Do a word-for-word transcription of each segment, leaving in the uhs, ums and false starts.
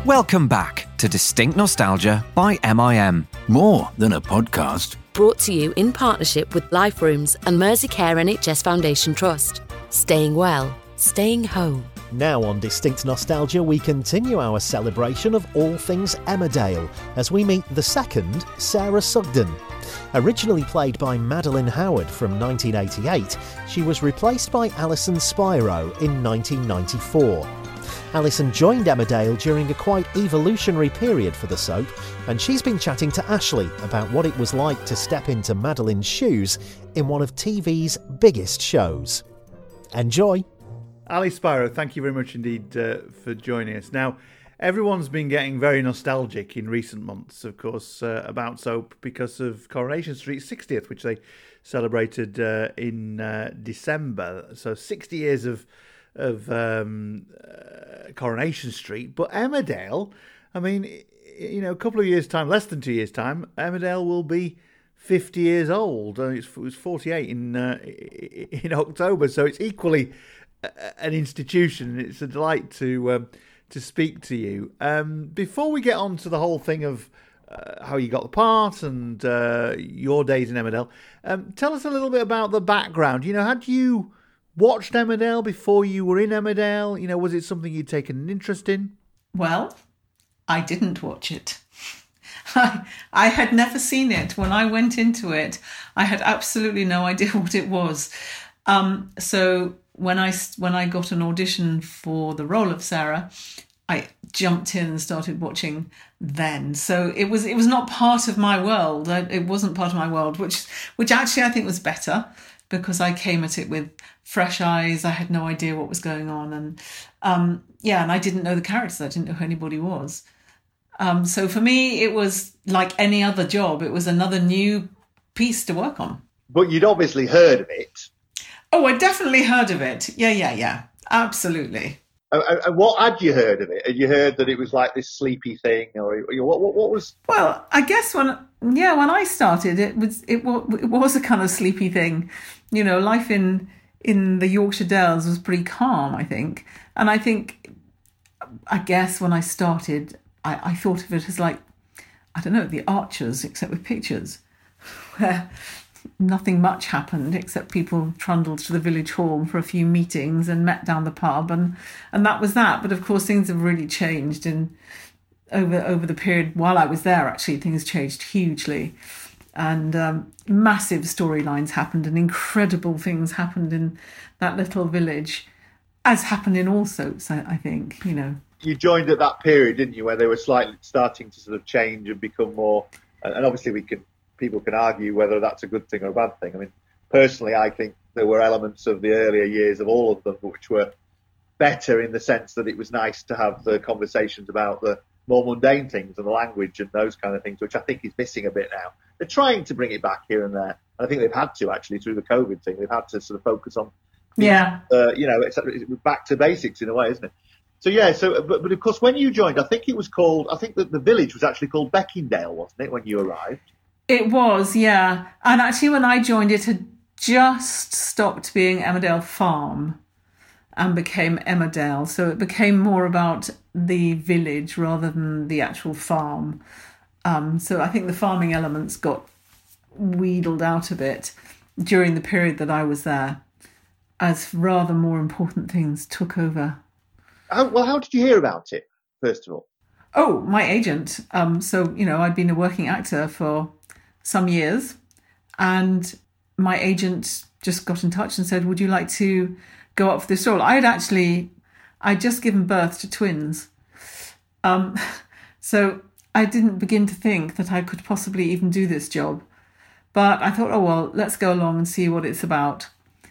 Welcome back to Distinct Nostalgia by M I M. More than a podcast. Brought to you in partnership with Life Rooms and Merseycare N H S Foundation Trust. Staying well, staying home. Now on Distinct Nostalgia, we continue our celebration of all things Emmerdale as we meet the second Sarah Sugden. Originally played by Madeline Howard from nineteen eighty-eight, she was replaced by Alison Spiro in nineteen ninety-four. Alison joined Emmerdale during a quite evolutionary period for the soap, and she's been chatting to Ashley about what it was like to step into Madeline's shoes in one of T V's biggest shows. Enjoy! Ali Spiro, thank you very much indeed uh, for joining us. Now, everyone's been getting very nostalgic in recent months, of course, uh, about soap because of Coronation Street's sixtieth, which they celebrated uh, in uh, December. So sixty years of of um, uh, Coronation Street. But Emmerdale, I mean, you know, a couple of years' time, less than two years' time, Emmerdale will be fifty years old. Uh, it was forty-eight in uh, in October, so it's equally an institution. It's a delight to um, to speak to you. Um, before we get on to the whole thing of uh, how you got the part and uh, your days in Emmerdale, um, tell us a little bit about the background. You know, had you watched Emmerdale before you were in Emmerdale? You know, was it something you'd taken an interest in? Well, I didn't watch it. I, I had never seen it. When I went into it, I had absolutely no idea what it was. Um, so when I, when I got an audition for the role of Sarah, I jumped in and started watching then. So it was it was not part of my world. I, it wasn't part of my world, which which actually I think was better, because I came at it with fresh eyes. I had no idea what was going on. And um, yeah, and I didn't know the characters. I didn't know who anybody was. Um, so for me, it was like any other job. It was another new piece to work on. But you'd obviously heard of it. Oh, I definitely heard of it. Yeah, yeah, yeah. Absolutely. And what had you heard of it? Had you heard that it was like this sleepy thing, or what? What, what was? Well, I guess when yeah, when I started, it was it was it was a kind of sleepy thing. You know, life in in the Yorkshire Dales was pretty calm, I think, and I think, I guess when I started, I, I thought of it as like, I don't know, the Archers, except with pictures, where nothing much happened except people trundled to the village hall for a few meetings and met down the pub, and and that was that. But of course things have really changed, and over over the period while I was there, actually things changed hugely, and um, massive storylines happened and incredible things happened in that little village, as happened in all soaps, I, I think, you know. You joined at that period, didn't you, where they were slightly starting to sort of change and become more, and obviously we could people can argue whether that's a good thing or a bad thing. I mean, personally, I think there were elements of the earlier years of all of them which were better, in the sense that it was nice to have the conversations about the more mundane things and the language and those kind of things, which I think is missing a bit now. They're trying to bring it back here and there. And I think they've had to, actually, through the COVID thing. They've had to sort of focus on, yeah, uh, you know, it's, it's back to basics in a way, isn't it? So, yeah, so but, but of course, when you joined, I think it was called, I think that the village was actually called Beckingdale, wasn't it, when you arrived? It was, yeah. And actually when I joined, it had just stopped being Emmerdale Farm and became Emmerdale. So it became more about the village rather than the actual farm. Um, so I think the farming elements got wheedled out a bit during the period that I was there, as rather more important things took over. How, well, how did you hear about it, first of all? Oh, my agent. Um, so, you know, I'd been a working actor for some years, and my agent just got in touch and said, would you like to go up for this role? I had actually, I'd just given birth to twins. Um, so I didn't begin to think that I could possibly even do this job. But I thought, oh, well, let's go along and see what it's about.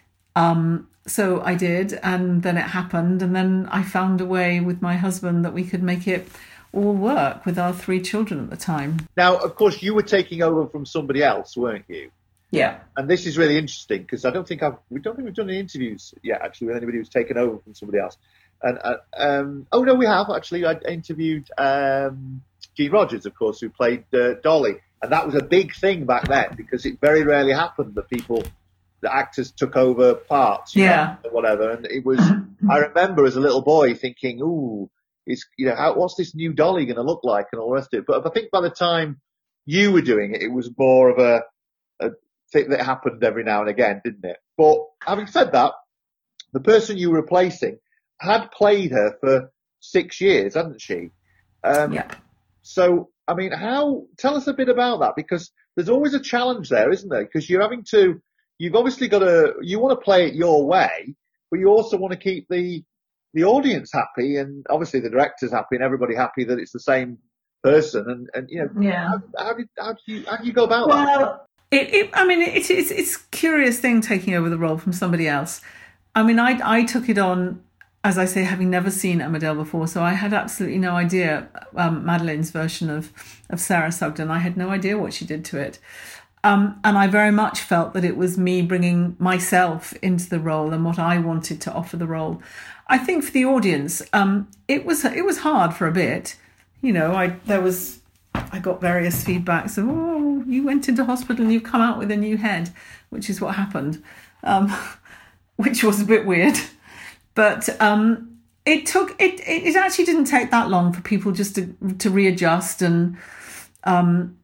Um, so I did, and then it happened. And then I found a way with my husband that we could make it all work with our three children at the time. Now, of course, you were taking over from somebody else, weren't you? Yeah. And this is really interesting, because I don't think I've we don't think we've done any interviews yet, actually, with anybody who's taken over from somebody else. And uh, um, oh no, we have actually. I interviewed um, Gene Rogers, of course, who played uh, Dolly, and that was a big thing back then, because it very rarely happened that people, the actors took over parts, yeah, know, or whatever. And it was, I remember as a little boy thinking, ooh. it's, you know, how, what's this new Dolly going to look like and all the rest of it. But I think by the time you were doing it, it was more of a, a thing that happened every now and again, didn't it? But having said that, the person you were replacing had played her for six years, hadn't she? Um, yeah. So, I mean, how, tell us a bit about that, because there's always a challenge there, isn't there? Because you're having to, you've obviously got to, you want to play it your way, but you also want to keep the, the audience happy, and obviously the director's happy and everybody happy that it's the same person. And, and you know, yeah. how, how did, how do you, how do you go about well, that? It, it, I mean, it, it's, it's a curious thing taking over the role from somebody else. I mean, I, I took it on, as I say, having never seen Emmerdale before, so I had absolutely no idea um, Madeleine's version of, of Sarah Sugden. I had no idea what she did to it. Um, and I very much felt that it was me bringing myself into the role and what I wanted to offer the role. I think for the audience, um, it was it was hard for a bit. You know, I there was I got various feedbacks of, oh, you went into hospital and you've come out with a new head, which is what happened, um, which was a bit weird. But um, it took it. It actually didn't take that long for people just to to readjust, and um,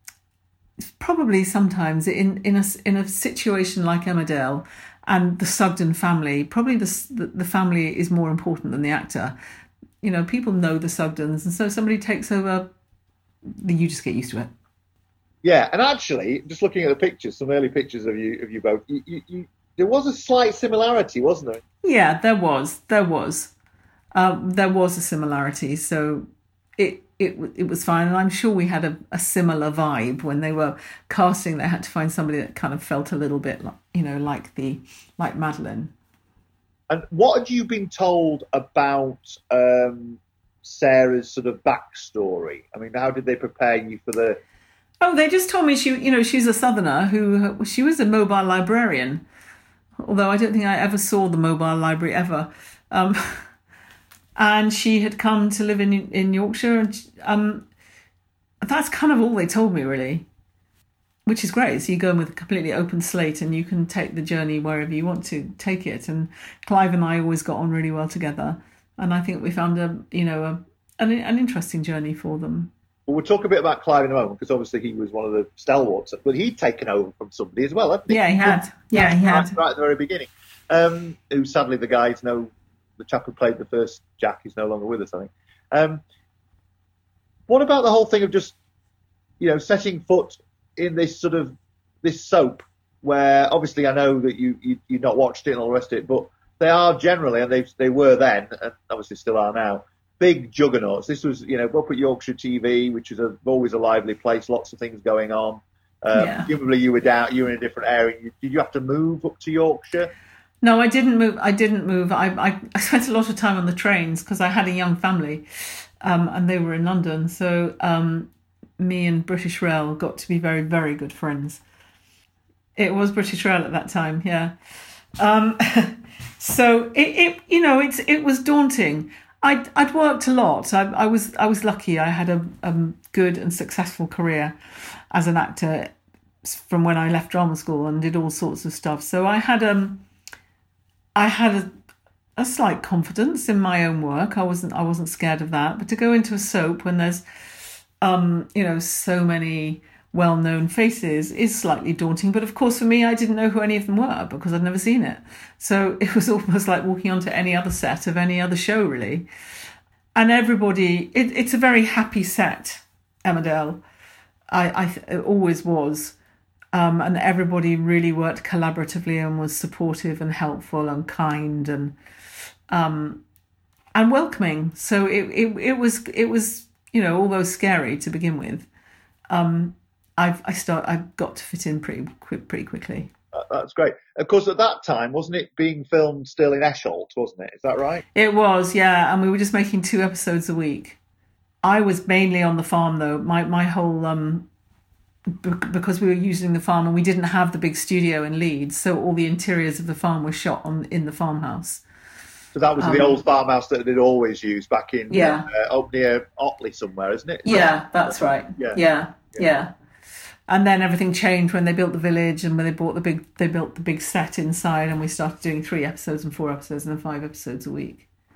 probably sometimes in in a in a situation like Emmerdale and the Sugden family, probably the, the the family is more important than the actor. You know, people know the Sugdens, and so somebody takes over, you just get used to it. Yeah, and actually, just looking at the pictures, some early pictures of you of you both, you, you, you, there was a slight similarity, wasn't there? Yeah, there was. There was. Um, there was a similarity. So it it it was fine. And I'm sure we had a, a similar vibe when they were casting. They had to find somebody that kind of felt a little bit like, you know, like the like Madeleine. And what had you been told about um, Sarah's sort of backstory? I mean, how did they prepare you for the... Oh, they just told me she, you know, she's a Southerner who, she was a mobile librarian. Although I don't think I ever saw the mobile library ever. Um, and she had come to live in in Yorkshire. And um, that's kind of all they told me, really, which is great. So you go in with a completely open slate and you can take the journey wherever you want to take it. And Clive and I always got on really well together. And I think we found a, you know, a, an, an interesting journey for them. Well, we'll talk a bit about Clive in a moment, because obviously he was one of the stalwarts, but he'd taken over from somebody as well, hadn't he? Yeah, he had. Yeah, he had. Right at the very beginning. Um, who sadly the guy is no, the chap who played the first Jack is no longer with us, I think. Um, what about the whole thing of just, you know, setting foot in this sort of, this soap, where obviously I know that you, you, you've not watched it and all the rest of it, but they are generally, and they they were then, and obviously still are now, big juggernauts. This was, you know, up at Yorkshire T V, which is a, always a lively place, lots of things going on. Um, Yeah. Presumably you were down, you were in a different area. You, did you have to move up to Yorkshire? No, I didn't move. I didn't move. I I, I spent a lot of time on the trains because I had a young family, um, and they were in London. So um, me and British Rail got to be very, very good friends. It was British Rail at that time, yeah. Um, so it, it, you know, it's it was daunting. I'd I'd worked a lot. I, I was I was lucky. I had a, a good and successful career as an actor from when I left drama school and did all sorts of stuff. So I had um I had a, a slight confidence in my own work. I wasn't I wasn't scared of that. But to go into a soap when there's um you know so many well-known faces is slightly daunting. But of course, for me, I didn't know who any of them were because I'd never seen it. So it was almost like walking onto any other set of any other show, really. And everybody, it, it's a very happy set, Emmerdale. I, I it always was. Um, and everybody really worked collaboratively and was supportive and helpful and kind and um, and welcoming. So it, it it was it was you know although scary to begin with, um, I've I start I got to fit in pretty quick, pretty quickly. Uh, that's great. Of course, at that time, wasn't it being filmed still in Esholt, wasn't it? Is that right? It was, yeah. And we were just making two episodes a week. I was mainly on the farm, though. My my whole um, b- because we were using the farm and we didn't have the big studio in Leeds, so all the interiors of the farm were shot on in the farmhouse. So that was um, the old farmhouse that they'd always used back in yeah. uh, up near Otley somewhere, isn't it? Is yeah, that, that's right. Yeah. yeah, yeah, yeah. And then everything changed when they built the village and when they bought the big, they built the big set inside, and we started doing three episodes and four episodes and then five episodes a week.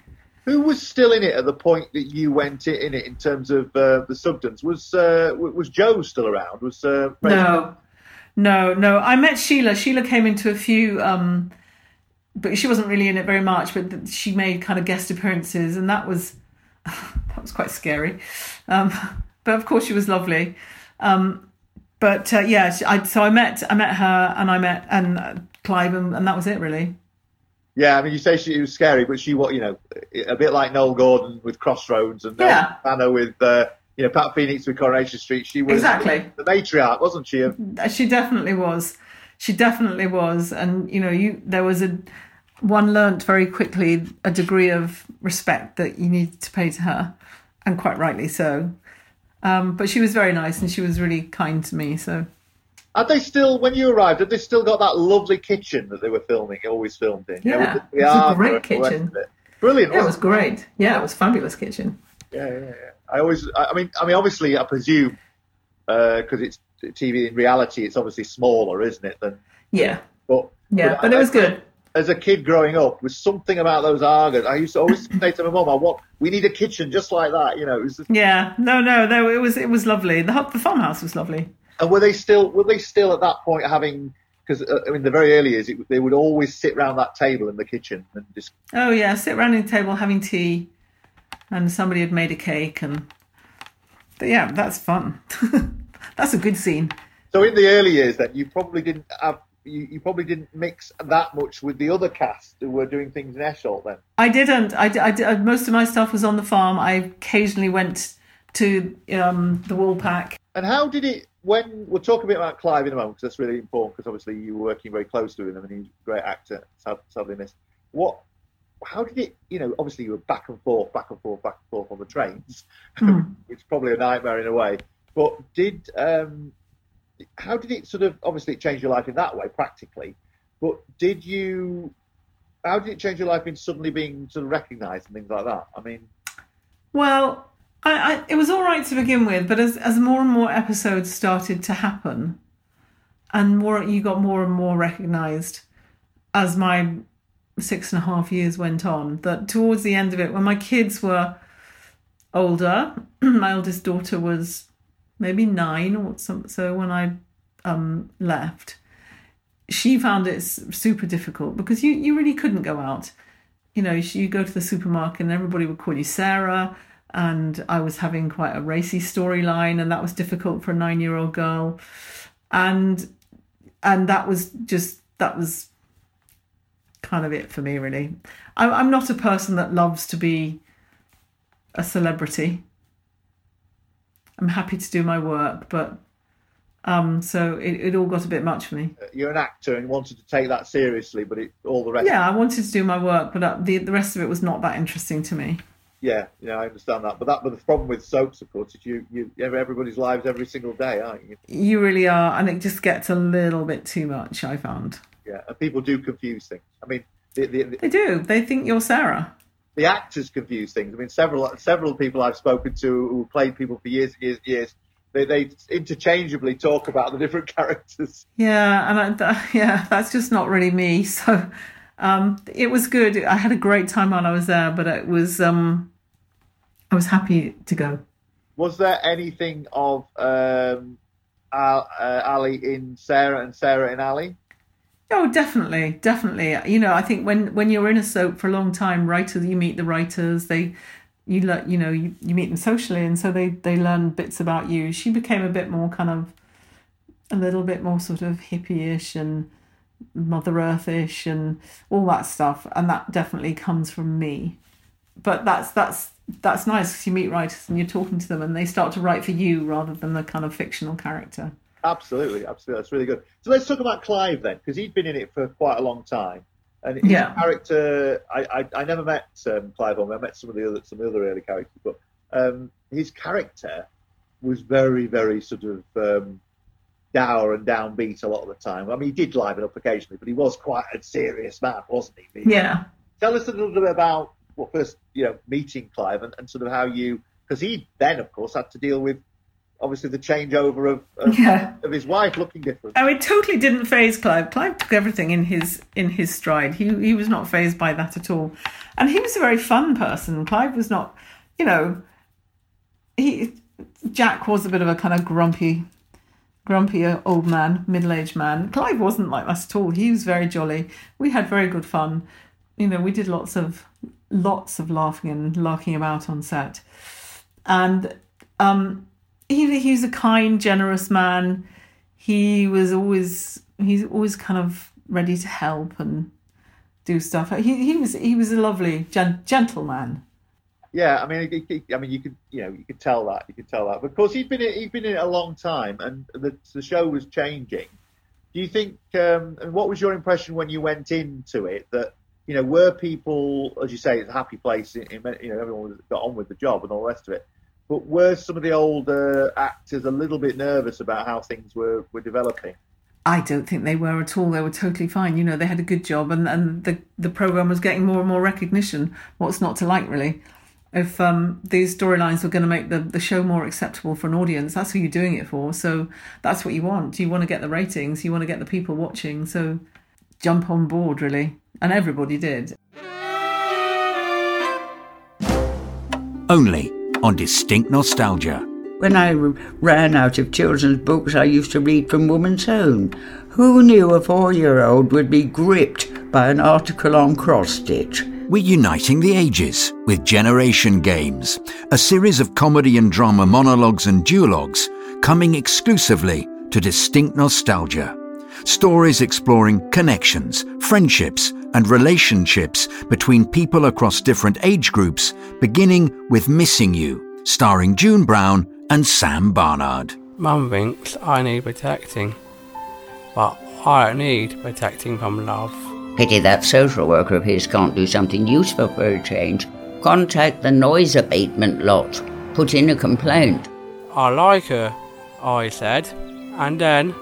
Who was still in it at the point that you went in it in terms of uh, the Sugdens? Was uh, was Joe still around? Was uh, No, no, no. I met Sheila. Sheila came into a few, um, but she wasn't really in it very much. But she made kind of guest appearances, and that was that was quite scary. Um, but of course, she was lovely. Um, but uh, yeah, I, so I met I met her, and I met and uh, Clive, and, and that was it really. Yeah, I mean, you say she was scary, but she, what you know, a bit like Noel Gordon with Crossroads and yeah. Anna with, uh, you know, Pat Phoenix with Coronation Street. She was exactly the matriarch, wasn't she? She definitely was. She definitely was, and you know, you there was a one learnt very quickly a degree of respect that you needed to pay to her, and quite rightly so. Um, but she was very nice, and she was really kind to me. So. Had they still, when you arrived, had they still got that lovely kitchen that they were filming, always filmed in? Yeah, you know, it was a great kitchen. Brilliant. Yeah, it was great. Yeah, it was a fabulous kitchen. Yeah, yeah, yeah. I always, I mean, I mean, obviously, I presume because uh, it's T V in reality, it's obviously smaller, isn't it? Than yeah, but yeah, but, but it was good. As a kid growing up, was something about those Argos. I used to always say to my mum, "I want, we need a kitchen just like that." You know, it was just... yeah, no, no, no, it was, it was lovely. The the farmhouse was lovely. And were they still? Were they still at that point having? Because uh, I mean, the very early years, it, they would always sit around that table in the kitchen and just. Oh yeah, sit around the table having tea, and somebody had made a cake, and but yeah, that's fun. That's a good scene. So in the early years, then you probably didn't have. You, you probably didn't mix that much with the other cast who were doing things in Esholt then. I didn't. I, I, I most of my stuff was on the farm. I occasionally went to um, the Woolpack. And how did it? When we'll talk a bit about Clive in a moment, because that's really important. Because obviously you were working very closely with him, and he's a great actor. Sadly missed. What? How did it? You know, obviously you were back and forth, back and forth, back and forth on the trains, mm. which is probably a nightmare in a way. But did um, how did it sort of? Obviously, it changed your life in that way, practically. But did you? How did it change your life in suddenly being sort of recognised and things like that? I mean, well. I, I, it was all right to begin with, but as as more and more episodes started to happen, and more you got more and more recognised as my six and a half years went on, that towards the end of it, when my kids were older, my eldest daughter was maybe nine or something, so when I um, left, she found it super difficult because you, you really couldn't go out. You know, you go to the supermarket and everybody would call you Sarah. And I was having quite a racy storyline, and that was difficult for a nine-year-old girl. And and that was just, that was kind of it for me, really. I'm, I'm not a person that loves to be a celebrity. I'm happy to do my work, but um, so it, it all got a bit much for me. You're an actor and wanted to take that seriously, but it, all the rest... Yeah, I wanted to do my work, but the the rest of it was not that interesting to me. Yeah, yeah, I understand that. But that, but the problem with soaps, of course, is you, you, everybody's lives every single day, aren't you? You really are, and it just gets a little bit too much, I found. Yeah, and people do confuse things. I mean, the, the, the, they do. They think you're Sarah. The actors confuse things. I mean, several several people I've spoken to who played people for years and years and years, they, they interchangeably talk about the different characters. Yeah, and I, yeah, that's just not really me. So. Um, it was good. I had a great time while I was there, but it was um, I was happy to go. Was there anything of um, Al, uh, Ali in Sarah and Sarah in Ali? Oh, definitely, definitely. You know, I think when, when you're in a soap for a long time, writers, you meet the writers. They, you le- you know, you, you meet them socially, and so they they learn bits about you. She became a bit more kind of, a little bit more sort of hippie-ish and Mother Earth-ish and all that stuff, and that definitely comes from me. But that's that's that's nice because you meet writers and you're talking to them and they start to write for you rather than the kind of fictional character. Absolutely, absolutely, that's really good. So let's talk about Clive then, because he'd been in it for quite a long time, and his yeah. character. I, I I never met um, Clive Owen. I met some of the other some of the other early characters, but um, his character was very very sort of. Um, dour and downbeat a lot of the time. I mean, he did liven up occasionally, but he was quite a serious man, wasn't he? Really? Yeah. Tell us a little bit about, well, first, you know, meeting Clive and, and sort of how you, because he then, of course, had to deal with obviously the changeover of of, Yeah. of his wife looking different. Oh, it totally didn't faze Clive. Clive took everything in his in his stride. He he was not fazed by that at all, and he was a very fun person. Clive was not, you know, he Jack was a bit of a kind of grumpy, grumpy old man, middle-aged man. Clive wasn't like that at all. He was very jolly. We had very good fun. You know, we did lots of lots of laughing and larking about on set, and um. He he was a kind, generous man. He was always he's always kind of ready to help and do stuff. He he was he was a lovely gen, gentleman. Yeah, I mean, he, he, I mean, you could you know you could tell that you could tell that. But of course, he'd been in, he'd been in it a long time, and the the show was changing. Do you think? Um, and what was your impression when you went into it? That you know, were people, as you say, it's a happy place. In, in, you know, everyone got on with the job and all the rest of it. But were some of the older actors a little bit nervous about how things were, were developing? I don't think they were at all. They were totally fine. You know, they had a good job, and, and the, the programme was getting more and more recognition. What's not to like, really? If um, these storylines were going to make the, the show more acceptable for an audience, that's who you're doing it for. So that's what you want. You want to get the ratings. You want to get the people watching. So jump on board, really. And everybody did. Only on Distinct Nostalgia. When I ran out of children's books, I used to read from Woman's Own. Who knew a four-year-old would be gripped by an article on cross-stitch? We're uniting the ages with Generation Games, a series of comedy and drama monologues and duologues coming exclusively to Distinct Nostalgia. Stories exploring connections, friendships, and relationships between people across different age groups, beginning with Missing You, starring June Brown and Sam Barnard. Mum thinks I need protecting, but I don't need protecting from love. Pity that social worker of his can't do something useful for a change. Contact the noise abatement lot. Put in a complaint. I like her, I said, and then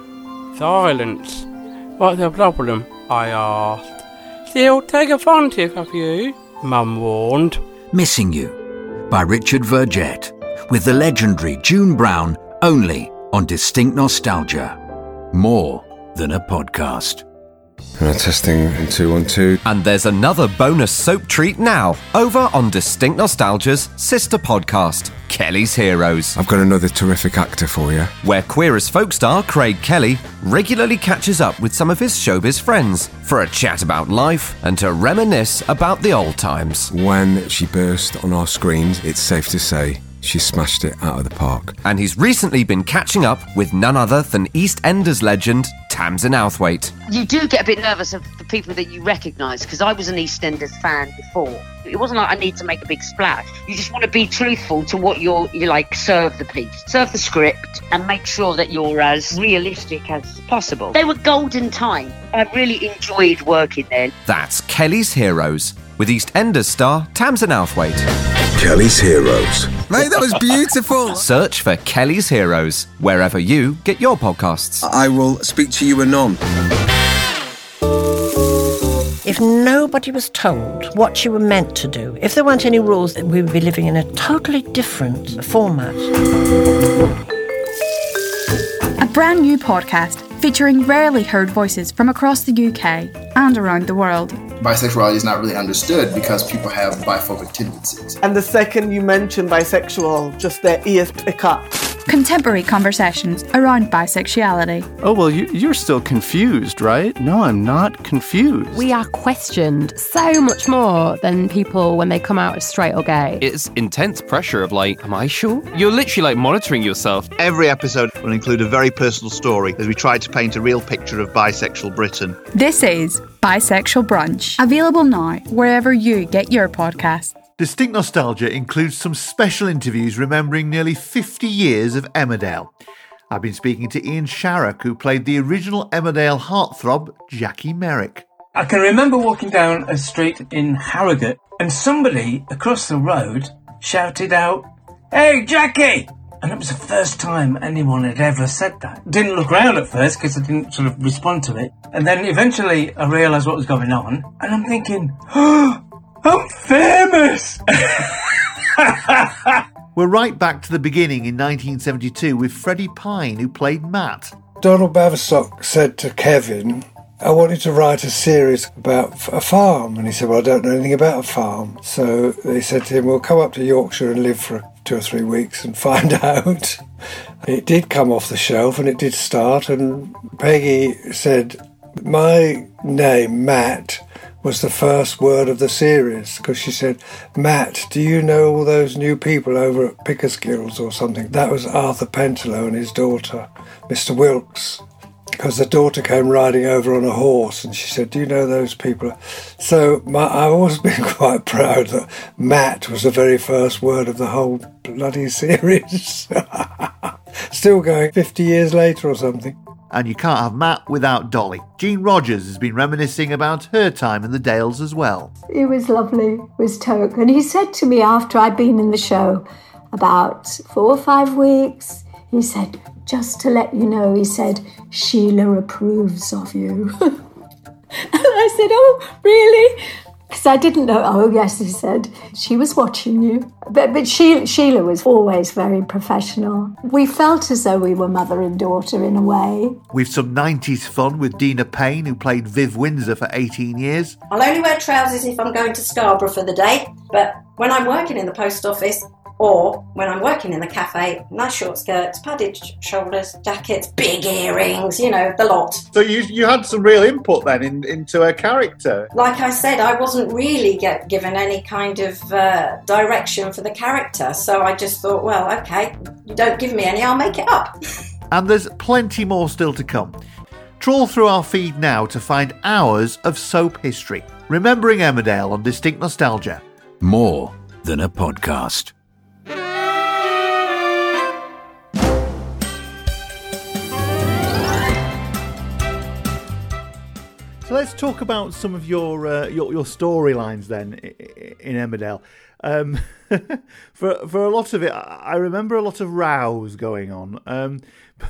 silence. What's the problem? I asked. She'll take advantage of you, Mum warned. Missing You by Richard Vergette, with the legendary June Brown, only on Distinct Nostalgia. More than a podcast. Uh, testing in two one two. And there's another bonus soap treat now, over on Distinct Nostalgia's sister podcast, Kelly's Heroes. I've got another terrific actor for you. Where Queer as Folk star Craig Kelly regularly catches up with some of his showbiz friends for a chat about life and to reminisce about the old times. When she burst on our screens, it's safe to say she smashed it out of the park. And he's recently been catching up with none other than EastEnders legend Tamsin Outhwaite. You do get a bit nervous of the people that you recognise, because I was an EastEnders fan before. It wasn't like I need to make a big splash. You just want to be truthful to what you're, you like, serve the piece, serve the script, and make sure that you're as realistic as possible. They were golden time. I really enjoyed working there. That's Kelly's Heroes, with EastEnders star Tamsin Outhwaite. Kelly's Heroes. Mate, that was beautiful. Search for Kelly's Heroes wherever you get your podcasts. I will speak to you anon. If nobody was told what you were meant to do, if there weren't any rules, we would be living in a totally different format. A brand new podcast featuring rarely heard voices from across the U K and around the world. Bisexuality is not really understood because people have biphobic tendencies. And the second you mention bisexual, just their ears pick up. Contemporary conversations around bisexuality. Oh, well, you, you're still confused, right? No, I'm not confused. We are questioned so much more than people when they come out as straight or gay. It's intense pressure of like, am I sure? You're literally like monitoring yourself. Every episode will include a very personal story as we try to paint a real picture of bisexual Britain. This is Bisexual Brunch. Available now wherever you get your podcasts. Distinct Nostalgia includes some special interviews remembering nearly fifty years of Emmerdale. I've been speaking to Ian Sharrock, who played the original Emmerdale heartthrob, Jackie Merrick. I can remember walking down a street in Harrogate and somebody across the road shouted out, "Hey, Jackie!" And it was the first time anyone had ever said that. Didn't look round at first because I didn't sort of respond to it. And then eventually I realised what was going on. And I'm thinking, oh, I'm famous! We're right back to the beginning in nineteen seventy-two with Freddie Pine, who played Matt. Donald Baverstock said to Kevin, I wanted to write a series about a farm. And he said, well, I don't know anything about a farm. So they said to him, well, come up to Yorkshire and live for two or three weeks and find out. It did come off the shelf and it did start. And Peggy said, my name, Matt, was the first word of the series, because she said, Matt, do you know all those new people over at Pickersgills or something? That was Arthur Pentelow and his daughter, Mister Wilkes, because the daughter came riding over on a horse and she said, do you know those people? So my, I've always been quite proud that Matt was the very first word of the whole bloody series. Still going fifty years later or something. And you can't have Matt without Dolly. Jean Rogers has been reminiscing about her time in the Dales as well. It was lovely with Toke. And he said to me after I'd been in the show about four or five weeks, he said, just to let you know, he said, Sheila approves of you. And I said, oh, really? Because I didn't know. Oh, yes, he said, she was watching you. But, but she, Sheila was always very professional. We felt as though we were mother and daughter in a way. We've some nineties fun with Dina Payne, who played Viv Windsor for eighteen years. I'll only wear trousers if I'm going to Scarborough for the day. But when I'm working in the post office, or when I'm working in the cafe, nice short skirts, padded sh- shoulders, jackets, big earrings, you know, the lot. So you you had some real input then in, into her character. Like I said, I wasn't really get given any kind of uh, direction for the character, so I just thought, well, okay, you don't give me any, I'll make it up. And there's plenty more still to come. Trawl through our feed now to find hours of soap history. Remembering Emmerdale on Distinct Nostalgia. More than a podcast. So let's talk about some of your uh, your, your storylines then in Emmerdale. Um, for for a lot of it, I remember a lot of rows going on. Um,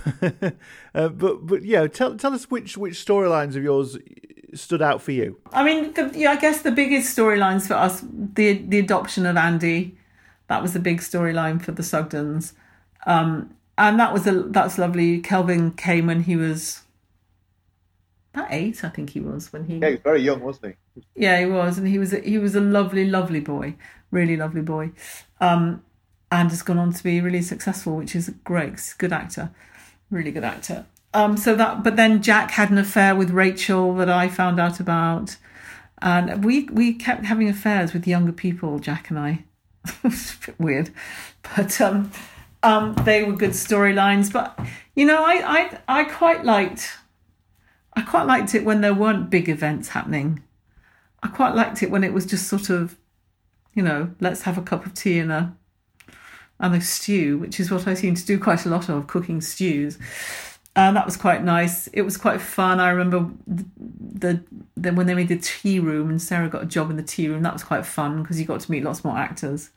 uh, but but yeah, tell tell us which which storylines of yours stood out for you. I mean, the, yeah, I guess the biggest storylines for us, the the adoption of Andy, that was the big storyline for the Sugdens, um, and that was a that's lovely. Kelvin came when he was. About eight, I think he was when he. Yeah, he was very young, wasn't he? Yeah, he was, and he was. A, he was a lovely, lovely boy, really lovely boy, um, and has gone on to be really successful, which is great. He's a good actor, really good actor. Um, so that, but then Jack had an affair with Rachel that I found out about, and we we kept having affairs with younger people, Jack and I. It's a bit weird, but um, um, they were good storylines. But you know, I I I quite liked. I quite liked it when there weren't big events happening. I quite liked it when it was just sort of, you know, let's have a cup of tea and a and a stew, which is what I seem to do quite a lot of, cooking stews. And that was quite nice. It was quite fun. I remember the, the when they made the tea room and Sarah got a job in the tea room. That was quite fun because you got to meet lots more actors.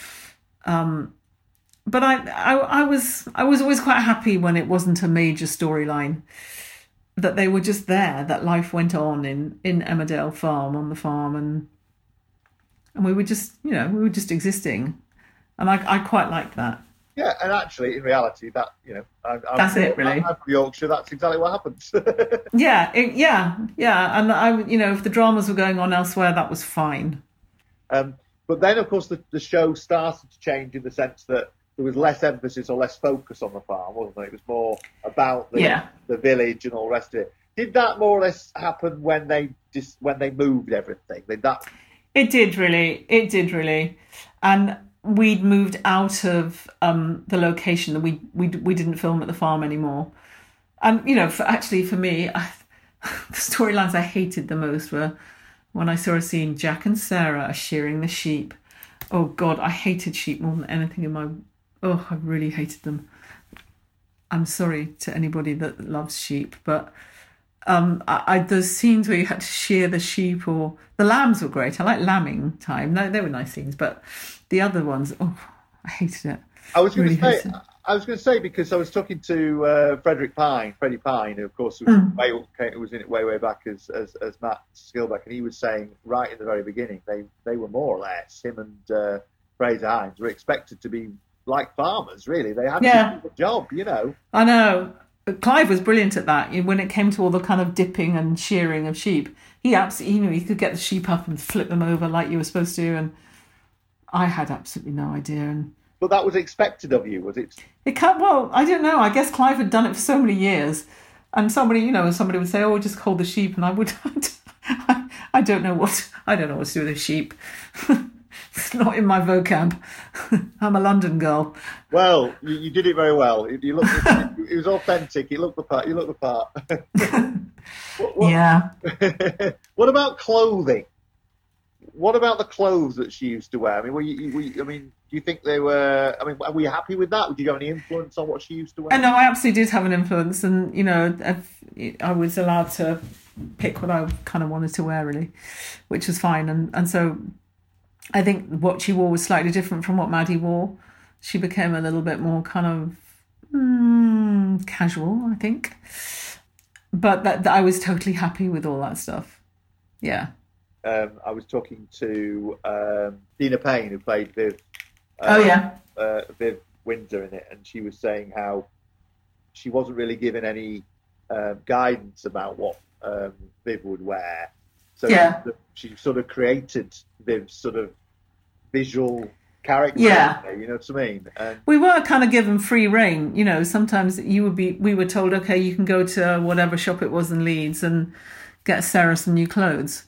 Um, but I, I I was I was always quite happy when it wasn't a major storyline. That they were just there, that life went on in, in Emmerdale Farm, on the farm, and and we were just, you know, we were just existing. And I, I quite liked that. Yeah, and actually, in reality, that, you know, I'm, I'm, that's it, really. I'm from Yorkshire, that's exactly what happens. yeah, it, yeah, yeah. And, I, you know, if the dramas were going on elsewhere, that was fine. Um, but then, of course, the, the show started to change in the sense that there was less emphasis or less focus on the farm, wasn't there? It was more about the, yeah. the village and all the rest of it. Did that more or less happen when they just when they moved everything? Did that? It did really. It did really. And we'd moved out of um, the location that we we we didn't film at the farm anymore. And you know, for, actually for me, I, the storylines I hated the most were when I saw a scene Jack and Sarah are shearing the sheep. Oh God, I hated sheep more than anything in my. Oh, I really hated them. I'm sorry to anybody that loves sheep, but um, I, I, those scenes where you had to shear the sheep or the lambs were great. I like lambing time; they, they were nice scenes. But the other ones, oh, I hated it. I was going to really say, I was going to say because I was talking to uh, Frederick Pine, Freddie Pine, who of course was, Mm. way, was in it way way back as, as as Matt Skilbeck, and he was saying right in the very beginning they they were more or less him and uh, Fraser Hines were expected to be like farmers, really. They had Yeah. to do a job, you know. I know. But Clive was brilliant at that. When it came to all the kind of dipping and shearing of sheep, he absolutely, you know, he could get the sheep up and flip them over like you were supposed to. And I had absolutely no idea. And But that was expected of you, was it? it can't, well, I don't know. I guess Clive had done it for so many years. And somebody, you know, somebody would say, "Oh, just hold the sheep," and I would, I, I don't know what, I don't know what to do with a sheep. It's not in my vocab. I'm a London girl. Well, you, you did it very well. You, you looked, it was authentic. You looked the part. You looked the part. what, what, Yeah. What about clothing? What about the clothes that she used to wear? I mean, were you, were you, I mean, do you think they were? I mean, were you happy with that? Did you have any influence on what she used to wear? I know I absolutely did have an influence, and you know, I've, I was allowed to pick what I kind of wanted to wear, really, which was fine. And and so, I think what she wore was slightly different from what Maddie wore. She became a little bit more kind of mm, casual, I think. But that, that I was totally happy with all that stuff. Yeah. Um, I was talking to um, Dina Payne, who played Viv. Uh, Oh, yeah. Uh, Viv Windsor in it, and she was saying how she wasn't really given any uh, guidance about what um, Viv would wear. So Yeah. she, she sort of created Viv's sort of visual character. Yeah. You know what I mean? And We were kind of given free rein, you know. Sometimes you would be, we were told, okay, you can go to whatever shop it was in Leeds and get Sarah some new clothes.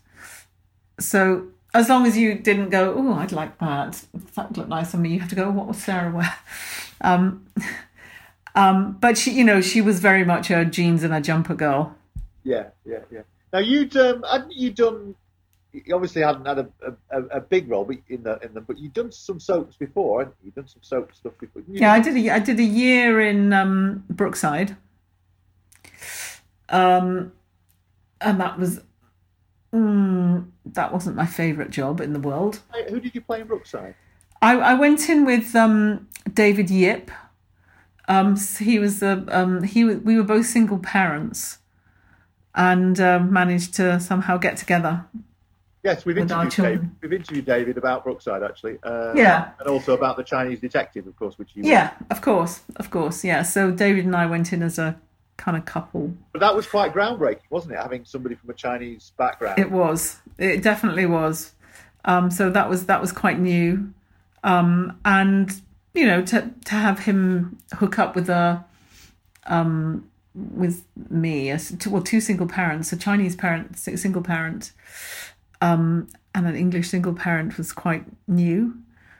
So as long as you didn't go, oh, I'd like that, that would look nice on me, you have to go, what would Sarah wear? Um, um, but she, you know, she was very much a jeans and a jumper girl. yeah, yeah, yeah. Now you'd um, hadn't you done? You obviously hadn't had a, a, a big role in the in them, but you'd done some soaps before, hadn't you? You'd done some soap stuff before. You Yeah, I did. A, I did a year in um, Brookside, um, and that was mm, that wasn't my favourite job in the world. Who did you play in Brookside? I, I went in with um, David Yip. Um, so he was the um, he was, we were both single parents, and um, managed to somehow get together. Yes, we've with our interviewed David. children. We've interviewed David about Brookside, actually. Uh, Yeah. and also about the Chinese Detective, of course, which you. Yeah, of course, of course, yeah. So David and I went in as a kind of couple. But that was quite groundbreaking, wasn't it? Having somebody from a Chinese background. It was. It definitely was. Um, so that was that was quite new, um, and you know, to to have him hook up with a, um, with me, as two, well, two single parents, a Chinese parent, single parent, um, and an English single parent was quite new.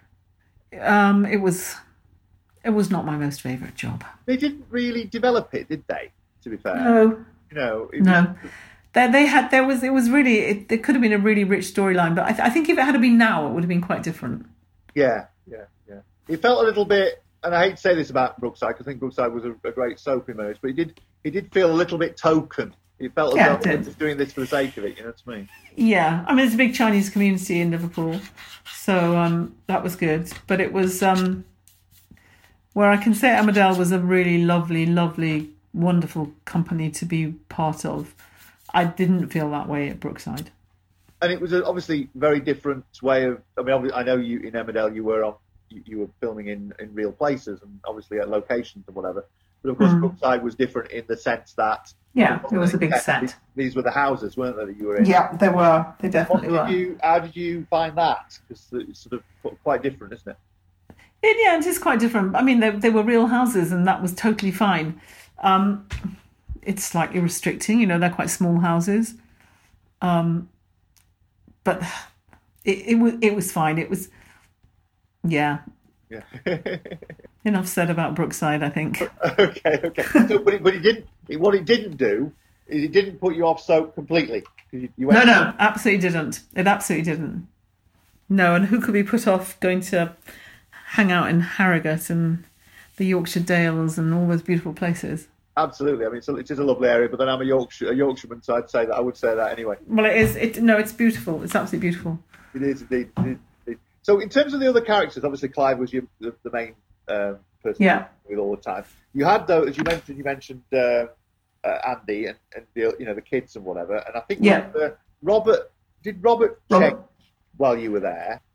Um, it was, it was not my most favourite job. They didn't really develop it, did they? To be fair. No. You know. It No. They, they had there was it was really it, it could have been a really rich storyline, but I, th- I think if it had been now, it would have been quite different. Yeah, yeah, yeah. It felt a little bit, and I hate to say this about Brookside, because I think Brookside was a, a great soap in most, but it did it did feel a little bit token. It felt as Yeah, though it I did. was just doing this for the sake of it, you know what I mean? Yeah, I mean, there's a big Chinese community in Liverpool, so um, that was good. But it was um, where I can say Emmerdale was a really lovely, lovely, wonderful company to be part of. I didn't feel that way at Brookside. And it was a, obviously very different way of. I mean, obvi- I know you in Emmerdale, you were on, you, you were filming in, in real places and obviously at locations and whatever. But of course, Mm. Brookside was different in the sense that Yeah, it was a big set. These, these were the houses, weren't they, that you were in? Yeah, they were. They What definitely did were. you? How did you find that? Because it's sort of quite different, isn't it? It, yeah, it is quite different. I mean, they, they were real houses, and that was totally fine. Um, it's slightly restricting, you know, they're quite small houses. Um, but it, it was it was fine. It was, yeah. Yeah. Enough said about Brookside, I think. okay, okay. So, but, it, but it didn't. It, what it didn't do is it didn't put you off soap completely. 'Cause You, you No, went, no, absolutely didn't. It absolutely didn't. No, and who could be put off going to hang out in Harrogate and the Yorkshire Dales and all those beautiful places? Absolutely. I mean, it's a, it is a lovely area, but then I'm a Yorkshire, a Yorkshireman, so I'd say that I would say that anyway. Well, it is. It no, it's beautiful. It's absolutely beautiful. It is indeed. It is indeed. So, in terms of the other characters, obviously Clive was your, the, the main um, person Yeah. with all the time. You had though, as you mentioned, you mentioned uh, uh, Andy and, and the, you know the kids and whatever. And I think Yeah. uh, Robert did Robert Robert. check while you were there.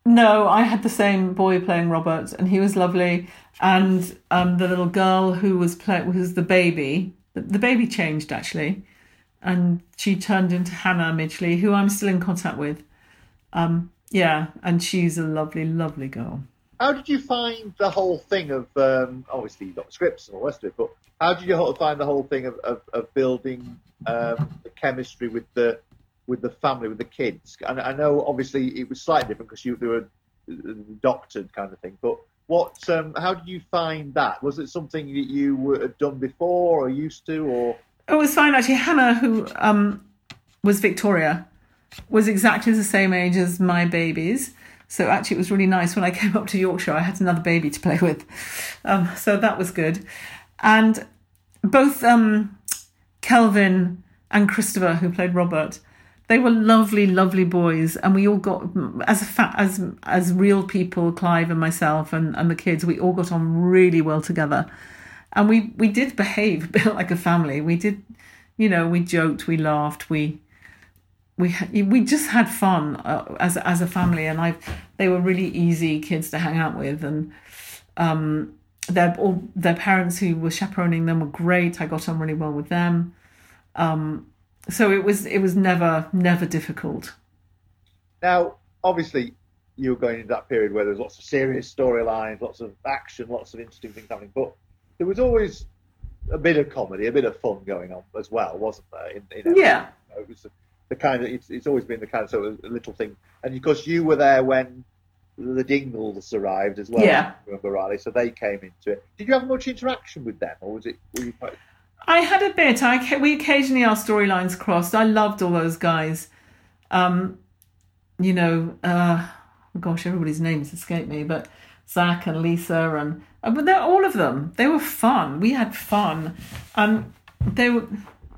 No, I had the same boy playing Robert, and he was lovely. And um, the little girl who was play- was the baby, the, the baby changed actually, and she turned into Hannah Midgley, who I'm still in contact with. Um, yeah, and she's a lovely, lovely girl. How did you find the whole thing of, um, obviously you got scripts and all the rest of it, but how did you find the whole thing of, of, of building um, the chemistry with the with the family, with the kids? And I know obviously it was slightly different because you they were doctored kind of thing, but what? Um, how did you find that? Was it something that you had done before or used to, or? It was fine actually. Hannah, who um, was Victoria, was exactly the same age as my babies. So actually it was really nice when I came up to Yorkshire, I had another baby to play with. Um, so that was good. And both um, Kelvin and Christopher, who played Robert, they were lovely, lovely boys. And we all got, as a fa- as as real people, Clive and myself and, and the kids, we all got on really well together. And we, we did behave a bit like a family. We did, you know, we joked, we laughed, we... We we just had fun uh, as as a family, and I they were really easy kids to hang out with, and um, their all their parents who were chaperoning them were great. I got on really well with them, um, so it was it was never never difficult. Now, obviously, you were going into that period where there's lots of serious storylines, lots of action, lots of interesting things happening, but there was always a bit of comedy, a bit of fun going on as well, wasn't there? In, in yeah, it was. The kind of it's, it's always been the kind of sort of little thing, and of course you were there when the Dingles arrived as well. Yeah, I remember rightly, so they came into it. Did you have much interaction with them, or was it? Were you quite... I had a bit. I we occasionally our storylines crossed. I loved all those guys. Um, you know, uh, oh gosh, everybody's names escape me, but Zach and Lisa and uh, but they're all of them. They were fun. We had fun, and they were.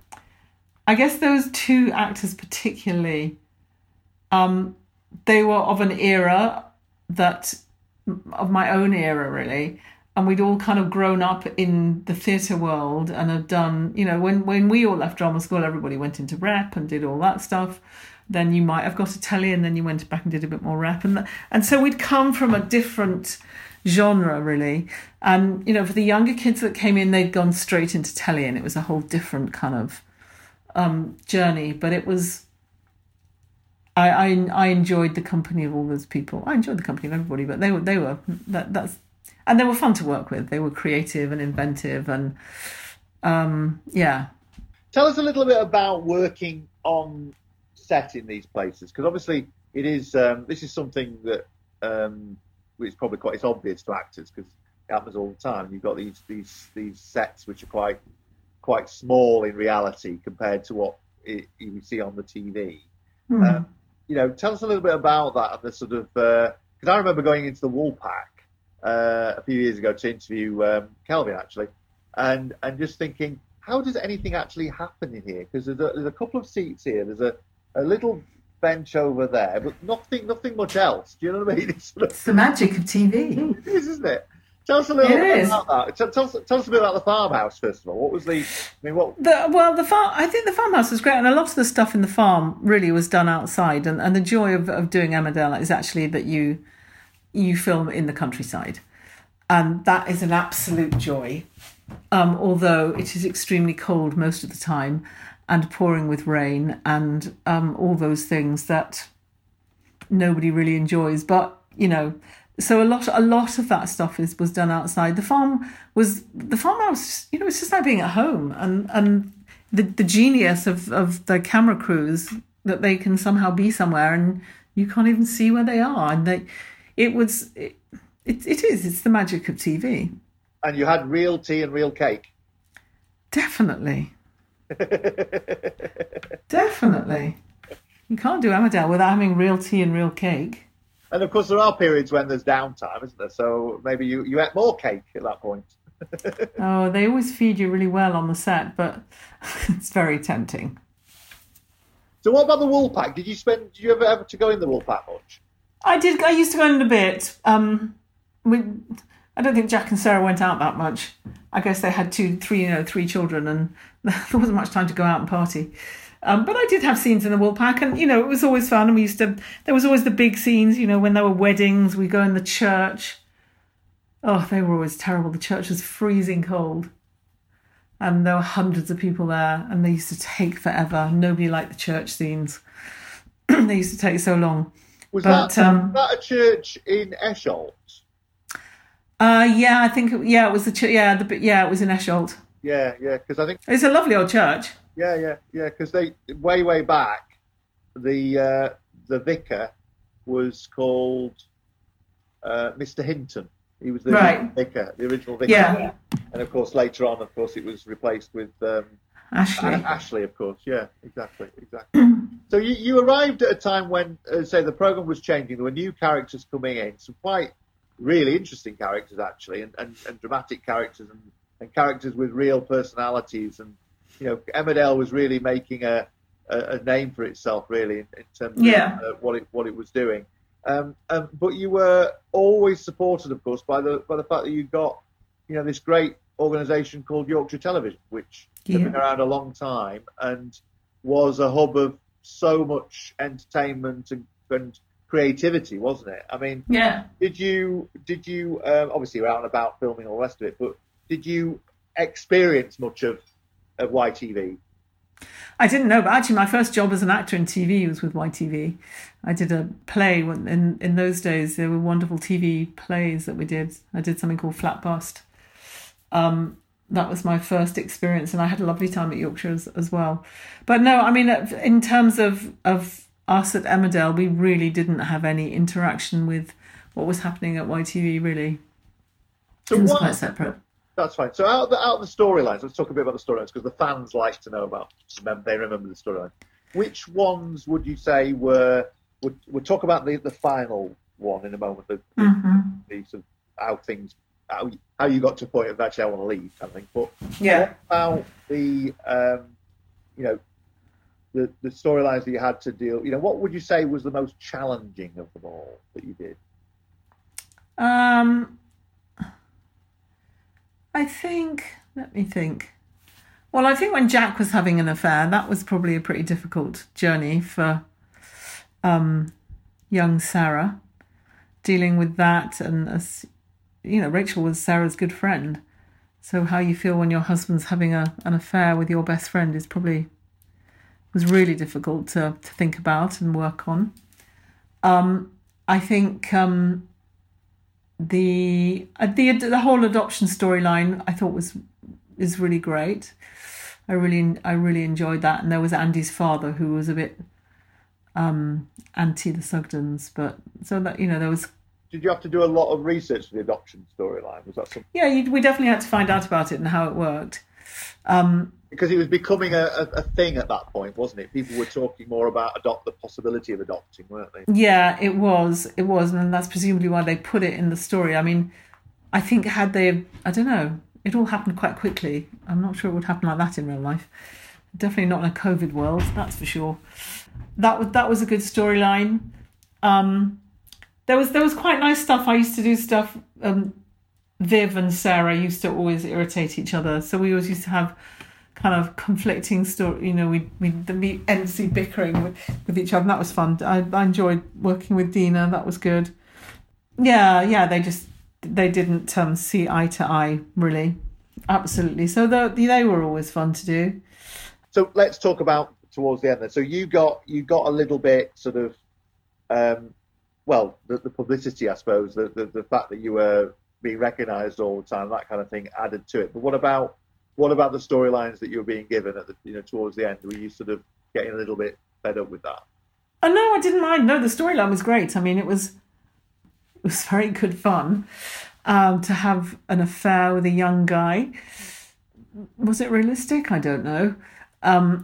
I guess those two actors particularly, um, they were of an era that, of my own era really, and we'd all kind of grown up in the theatre world and had done, you know, when, when we all left drama school, everybody went into rep and did all that stuff. Then you might have got a telly and then you went back and did a bit more rep. And, and so we'd come from a different genre really. And, you know, for the younger kids that came in, they'd gone straight into telly and it was a whole different kind of um journey, but it was I, I I enjoyed the company of all those people. I enjoyed the company of everybody, but they were they were that that's and they were fun to work with. They were creative and inventive and um yeah. Tell us a little bit about working on set in these places, because obviously it is um this is something that um it's probably quite it's obvious to actors because it happens all the time. You've got these these these sets which are quite quite small in reality compared to what it, you see on the T V. Mm. Um, you know, tell us a little bit about that and the sort of because uh, I remember going into the Woolpack uh, a few years ago to interview um, Kelvin actually, and and just thinking, how does anything actually happen in here? Because there's a, there's a couple of seats here, there's a, a little bench over there, but nothing nothing much else. Do you know what I mean? It's, sort of, it's the magic of T V. It is, isn't it? Tell us a little it bit is. about that. Tell, tell, us, tell us a bit about the farmhouse first of all. What was the? I mean, what? The, well, the farm. I think the farmhouse was great, and a lot of the stuff in the farm really was done outside. And, and the joy of, of doing Emmerdale is actually that you you film in the countryside, and that is an absolute joy. Um, although it is extremely cold most of the time, and pouring with rain, and um, all those things that nobody really enjoys. But you know. So a lot, a lot of that stuff is was done outside. The farm was the farmhouse. You know, it's just like being at home, and and the the genius of, of the camera crews that they can somehow be somewhere and you can't even see where they are. And they, it was, it, it, it is. It's the magic of T V. And you had real tea and real cake. Definitely. Definitely. You can't do Emmerdale without having real tea and real cake. And of course, there are periods when there's downtime, isn't there? So maybe you, you ate more cake at that point. Oh, they always feed you really well on the set, but it's very tempting. So what about the Woolpack? Did you spend? Did you ever ever to go in the Woolpack much? I did. I used to go in a bit. Um, we, I don't think Jack and Sarah went out that much. I guess they had two, three, you know, three children, and there wasn't much time to go out and party. Um, but I did have scenes in the Woolpack, and, you know, it was always fun. And we used to, there was always the big scenes, you know, when there were weddings, we go in the church. Oh, they were always terrible. The church was freezing cold. And there were hundreds of people there, and they used to take forever. Nobody liked the church scenes. They used to take so long. Was but, that, um, that a church in Esholt? Uh, yeah, I think, it, yeah, it was the ch- yeah, the yeah, it was in Esholt. Yeah, yeah, because I think it's a lovely old church. Yeah, yeah, yeah. Because they way, way back, the uh, the vicar was called uh, Mister Hinton. He was the right. vicar, the original vicar. Yeah. And of course, later on, of course, it was replaced with um, Ashley. Ashley, of course. Yeah, exactly, exactly. So you, you arrived at a time when, uh, say, the program was changing. There were new characters coming in, some quite really interesting characters actually, and, and, and dramatic characters, and, and characters with real personalities. And you know, Emmerdale was really making a, a, a name for itself, really, in, in terms yeah. of uh, what it what it was doing. Um, um, but you were always supported, of course, by the by the fact that you got, you know, this great organisation called Yorkshire Television, which yeah. had been around a long time and was a hub of so much entertainment and, and creativity, wasn't it? I mean, yeah. Did you did you um, obviously you were out and about filming all the rest of it, but did you experience much of of Y T V? I didn't know, but actually my first job as an actor in T V was with Y T V. I did a play. When, in, in those days, there were wonderful T V plays that we did. I did something called Flat Bust. Um, that was my first experience, and I had a lovely time at Yorkshire as, as well. But no, I mean, in terms of, of us at Emmerdale, we really didn't have any interaction with what was happening at Y T V, really. So it was what, quite separate. That's fine. So out of the, out of the storylines, let's talk a bit about the storylines, because the fans like to know about, they remember the storyline. Which ones would you say were, we'll, we'll talk about the, the final one in a moment, the, mm-hmm. the, the sort of how things, how, how you got to a point of actually I want to leave, kind of thing. But yeah. what about the, um, you know, the, the storylines that you had to deal, you know, what would you say was the most challenging of them all that you did? Um... I think, let me think. Well, I think when Jack was having an affair, that was probably a pretty difficult journey for um, young Sarah, dealing with that. And, as you know, Rachel was Sarah's good friend. So how you feel when your husband's having a, an affair with your best friend is probably, was really difficult to, to think about and work on. Um, I think... Um, The the the whole adoption storyline I thought was is really great. I really I really enjoyed that, and there was Andy's father who was a bit um, anti the Sugdens, but so that you know there was. Did you have to do a lot of research for the adoption storyline? Was that something? Yeah, you, we definitely had to find out about it and how it worked. Um, because it was becoming a, a, a thing at that point, wasn't it? People were talking more about adopt the possibility of adopting, weren't they? Yeah, it was. It was, and that's presumably why they put it in the story. I mean, I think had they, I don't know, it all happened quite quickly. I'm not sure it would happen like that in real life. Definitely not in a COVID world, that's for sure. That was that was a good storyline. Um, there was there was quite nice stuff. I used to do stuff. Um, Viv and Sarah used to always irritate each other, so we always used to have kind of conflicting story. You know, we we be endlessly bickering with, with each other. And that was fun. I, I enjoyed working with Dina. That was good. Yeah, yeah. They just they didn't um, see eye to eye, really. Absolutely. So the, they were always fun to do. So let's talk about towards the end then. So you got you got a little bit sort of, um, well, the, the publicity, I suppose, the, the the fact that you were being recognised all the time, that kind of thing added to it. But what about what about the storylines that you were being given at the you know towards the end? Were you sort of getting a little bit fed up with that? Oh no, I didn't mind. No, the storyline was great. I mean, it was it was very good fun um, to have an affair with a young guy. Was it realistic? I don't know. Um,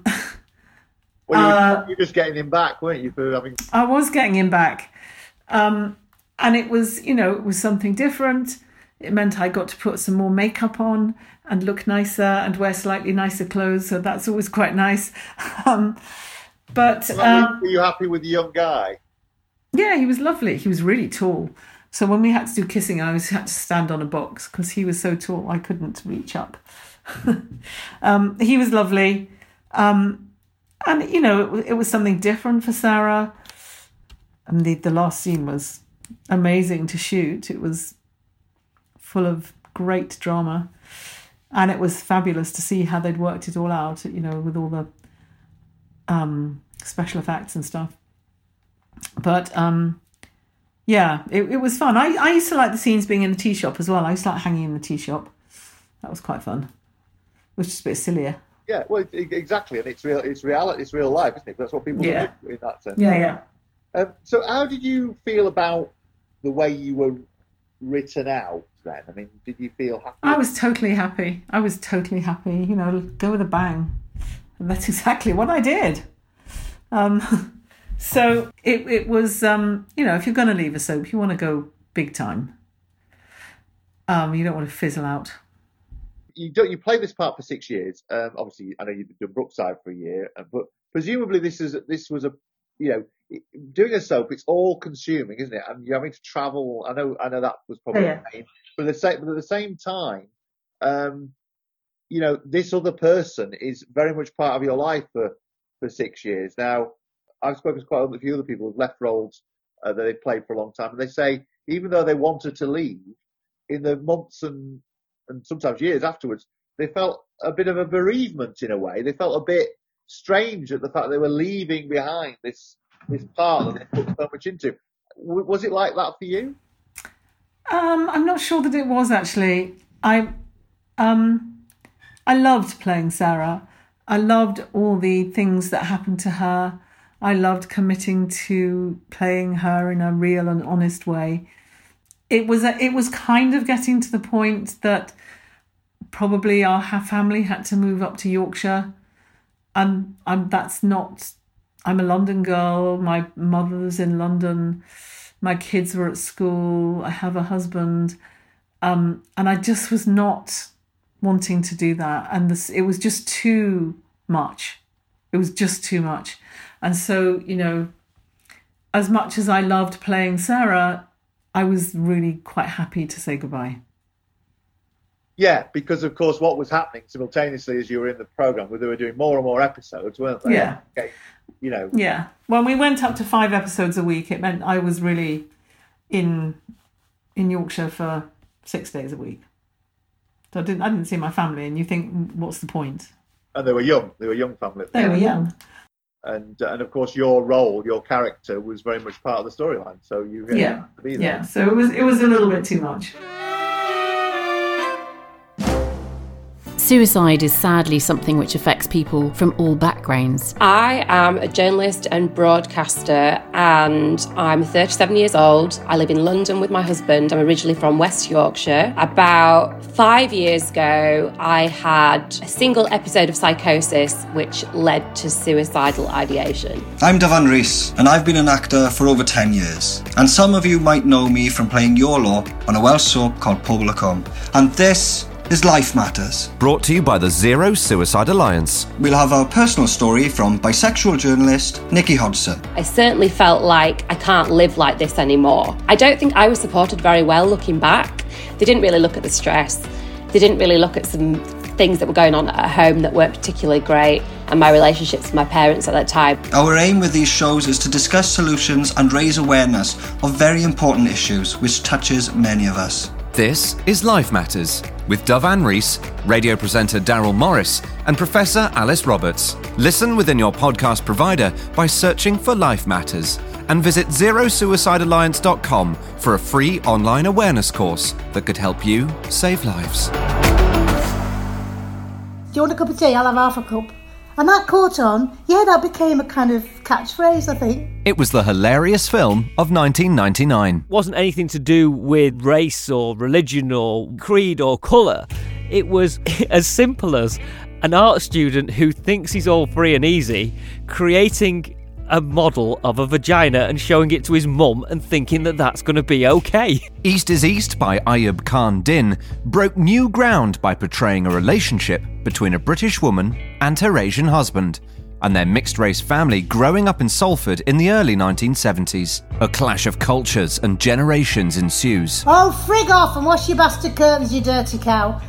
well, you were, uh, you were just getting him back, weren't you? For having I was getting him back, um, and it was you know it was something different. It meant I got to put some more makeup on and look nicer and wear slightly nicer clothes. So that's always quite nice. Um, but um, were you happy with the young guy? Yeah, he was lovely. He was really tall. So when we had to do kissing, I always had to stand on a box because he was so tall I couldn't reach up. um, he was lovely. Um, And, you know, it, it was something different for Sarah. And the, the last scene was amazing to shoot. It was full of great drama. And it was fabulous to see how they'd worked it all out, you know, with all the um, special effects and stuff. But, um, yeah, it, it was fun. I, I used to like the scenes being in the tea shop as well. I used to like hanging in the tea shop. That was quite fun. It was just a bit sillier. Yeah, well, it, exactly. And it's real, it's reality, it's real life, isn't it? That's what people yeah. do in that sense. Yeah, yeah. Um, so how did you feel about the way you were written out then? I mean, did you feel happy? I was totally happy. I was totally happy. You know, go with a bang. And that's exactly what I did. Um, so it, it was, um, you know, if you're going to leave a soap, you want to go big time. Um, you don't want to fizzle out. You don't. You played this part for six years. Um, obviously, I know you've done Brookside for a year, but presumably this is this was a, you know, doing a soap. It's all consuming, isn't it? And you're having to travel. I know. I know that was probably yeah. the main. But at the same, but at the same time, um, you know, this other person is very much part of your life for for six years now. I've spoken to quite a few other people who've left roles uh, that they've played for a long time, and they say even though they wanted to leave, in the months and and sometimes years afterwards, they felt a bit of a bereavement in a way. They felt a bit strange at the fact they were leaving behind this this part that they put so much into. W- was it like that for you? Um, I'm not sure that it was actually. I, um, I loved playing Sarah. I loved all the things that happened to her. I loved committing to playing her in a real and honest way. It was a, it was kind of getting to the point that probably our family had to move up to Yorkshire, and I'm that's not. I'm a London girl. My mother's in London. My kids were at school. I have a husband, um, and I just was not wanting to do that. And this, it was just too much. It was just too much. And so, you know, as much as I loved playing Sarah, I was really quite happy to say goodbye. Yeah, because of course what was happening simultaneously as you were in the programme, they were doing more and more episodes, weren't they? Yeah. Okay. You know. Yeah. When we went up to five episodes a week, it meant I was really in in Yorkshire for six days a week. So I didn't I didn't see my family, and you think, what's the point? And they were young. They were a young family. They were young. And uh, and of course your role, your character was very much part of the storyline. So you really yeah. had to be there. Yeah. So it was it was a little bit too much. Suicide is sadly something which affects people from all backgrounds. I am a journalist and broadcaster, and I'm thirty-seven years old. I live in London with my husband. I'm originally from West Yorkshire. About five years ago, I had a single episode of psychosis which led to suicidal ideation. I'm Davan Rees, and I've been an actor for over ten years. And some of you might know me from playing Iolo on a Welsh soap called Pobl y Cwm. And this is Life Matters. Brought to you by the Zero Suicide Alliance. We'll have our personal story from bisexual journalist Nikki Hodgson. I certainly felt like I can't live like this anymore. I don't think I was supported very well looking back. They didn't really look at the stress. They didn't really look at some things that were going on at home that weren't particularly great, and my relationships with my parents at that time. Our aim with these shows is to discuss solutions and raise awareness of very important issues which touches many of us. This is Life Matters with Davan Rees, radio presenter Daryl Morris, and Professor Alice Roberts. Listen within your podcast provider by searching for Life Matters, and visit zero suicide alliance dot com for a free online awareness course that could help you save lives. Do you want a cup of tea? I'll have half a cup. And that caught on. Yeah, that became a kind of catchphrase, I think. It was the hilarious film of nineteen ninety-nine. Wasn't anything to do with race or religion or creed or colour. It was as simple as an art student who thinks he's all free and easy creating a model of a vagina and showing it to his mum and thinking that that's going to be okay. East is East by Ayub Khan Din broke new ground by portraying a relationship between a British woman and her Asian husband and their mixed-race family growing up in Salford in the early nineteen seventies. A clash of cultures and generations ensues. Oh, frig off and wash your bastard curtains, you dirty cow.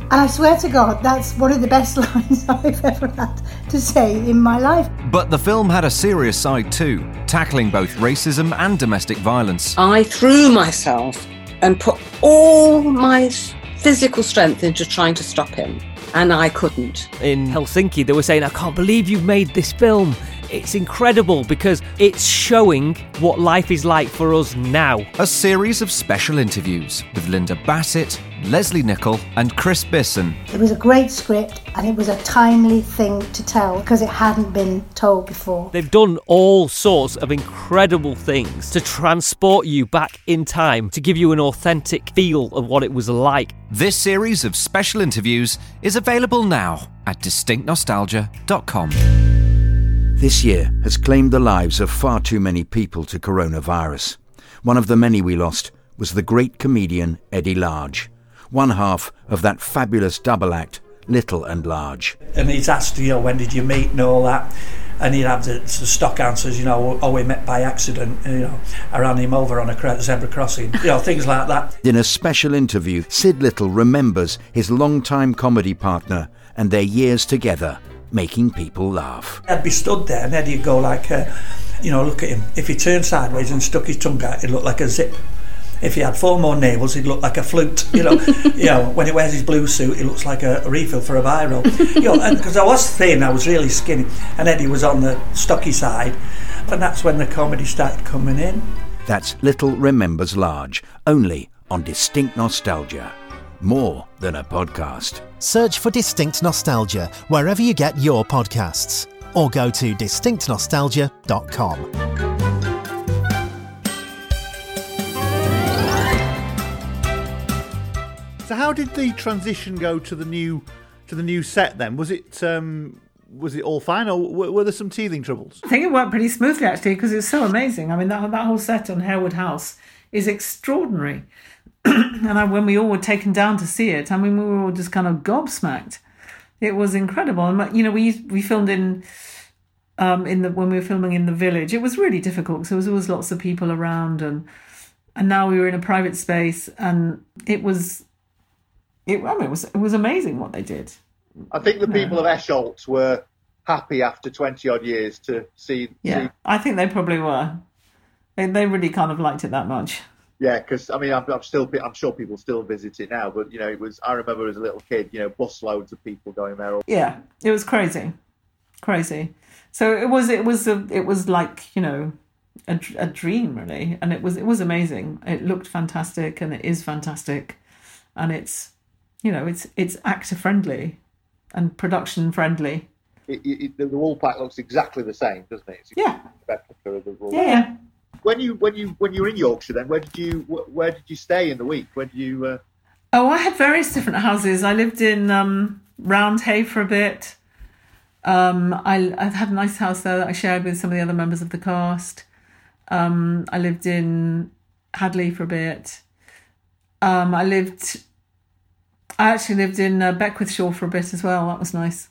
And I swear to God, that's one of the best lines I've ever had to say in my life. But the film had a serious side too, tackling both racism and domestic violence. I threw myself and put all my physical strength into trying to stop him, and I couldn't. In Helsinki, they were saying, I can't believe you've made this film. It's incredible because it's showing what life is like for us now. A series of special interviews with Linda Bassett, Leslie Nichol and Chris Bisson. It was a great script and it was a timely thing to tell because it hadn't been told before. They've done all sorts of incredible things to transport you back in time, to give you an authentic feel of what it was like. This series of special interviews is available now at distinct nostalgia dot com. This year has claimed the lives of far too many people to coronavirus. One of the many we lost was the great comedian Eddie Large, one half of that fabulous double act, Little and Large. And he's asked, you know, when did you meet and all that? And he'd have the, the stock answers, you know, oh, we met by accident, you know, I ran him over on a zebra crossing, you know, things like that. In a special interview, Sid Little remembers his long-time comedy partner and their years together, making people laugh. I'd be stood there and Eddie'd go like, uh, you know, look at him. If he turned sideways and stuck his tongue out, he'd look like a zip. If he had four more navels, he'd look like a flute. You know, you know, when he wears his blue suit, he looks like a, a refill for a biro. You know, and because I was thin, I was really skinny, and Eddie was on the stocky side, and that's when the comedy started coming in. That's Little Remembers Large, only on Distinct Nostalgia. More than a podcast. Search for Distinct Nostalgia wherever you get your podcasts, or go to distinct nostalgia dot com. So how did the transition go to the new to the new set then? Was it um, was it all fine, or were, were there some teething troubles? I think it worked pretty smoothly actually, because it's so amazing. I mean, that that whole set on Harewood House is extraordinary. And I, when we all were taken down to see it, I mean, we were all just kind of gobsmacked. It was incredible. And, you know, we we filmed in um, in the when we were filming in the village. It was really difficult because there was always lots of people around, and and now we were in a private space, and it was it. I mean, it was it was amazing what they did. I think the people of Esholt were happy after twenty odd years to see. Yeah, see... I think they probably were. They they really kind of liked it that much. Yeah, because I mean, I'm, I'm still, I'm sure people still visit it now. But you know, it was. I remember as a little kid, you know, bus loads of people going there. Yeah, it was crazy, crazy. So it was, it was, a, it was like you know, a, a dream really, and it was, it was amazing. It looked fantastic, and it is fantastic, and it's, you know, it's it's actor friendly, and production friendly. It, it, the wall pack looks exactly the same, doesn't it? It's yeah. Replica of the wall. Yeah. yeah. When you when you when you were in Yorkshire, then where did you where did you stay in the week? Where did you? Uh... Oh, I had various different houses. I lived in um, Roundhay for a bit. Um, I I had a nice house there that I shared with some of the other members of the cast. Um, I lived in Hadley for a bit. Um, I lived. I actually lived in uh, Beckwithshire for a bit as well. That was nice.